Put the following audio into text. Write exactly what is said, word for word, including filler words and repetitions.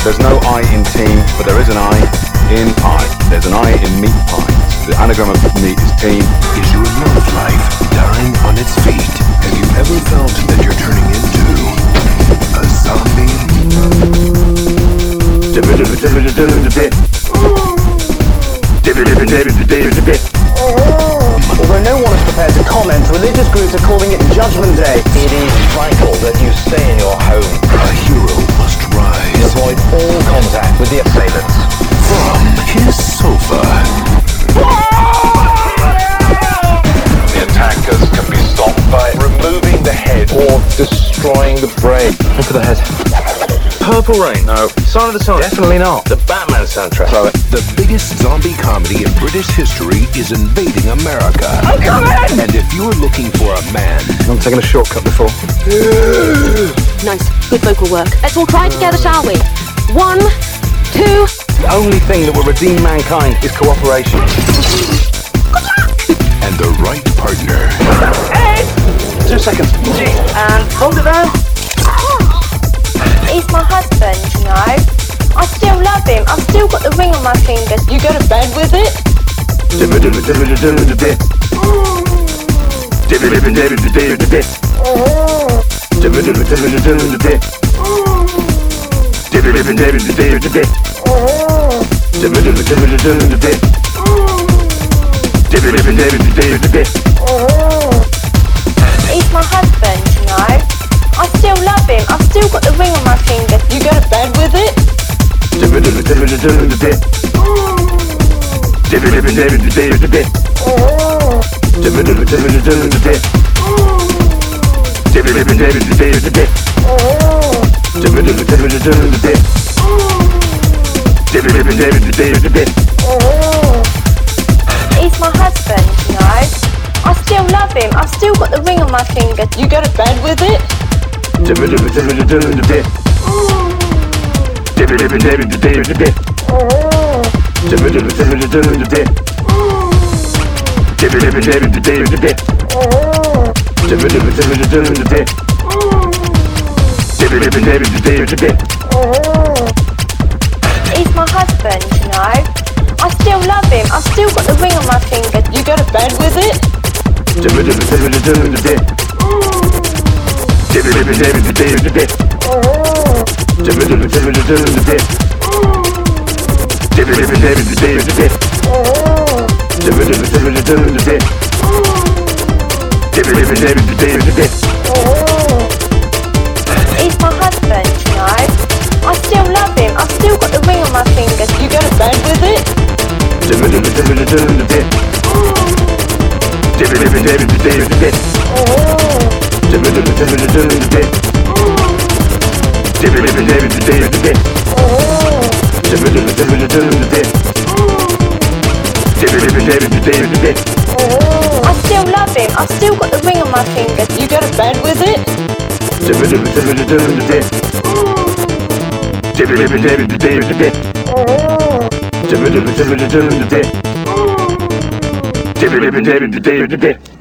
There's no I in team, but there is an I in pie. There's an I in meat pies. The anagram of meat is team. Is your love life dying on its feet? Have you ever felt that you're turning into a zombie? Although no one is prepared to comment, religious groups are calling it Judgment Day. It is vital that you stay in your home. A hero must rise. Avoid all contact with the assailants. From his sofa. The attackers can be stopped by removing the head or destroying the brain. Look at the head. Purple Rain? No. Sign of the Times? Definitely not. The Batman soundtrack? Throw it. The biggest zombie comedy in British history is invading America. I'm coming! And if you're looking for a man... I've taken a shortcut before. Nice. Good vocal work. Let's all try together, shall we? One, two... The only thing that will redeem mankind is cooperation. and the right partner. Hey! Two seconds. And hold it down. He's my husband, you know. I still love him. I've still got the ring on my finger. You go to bed with it? He's my husband, you know. I still love him. I've still got the ring on my finger. You go to bed with it? He's my husband, you know. I still love him. I've still got the ring on my finger. You go to bed with it? He's my husband, you know. I still love him. I've still got the ring on my finger. You go to bed with it? He's my husband, you know. I still love him. I've still got the ring on my finger. You go to bed with it? I still love him. I've still got the ring on my finger. You go to bed with it? David, David, David, David.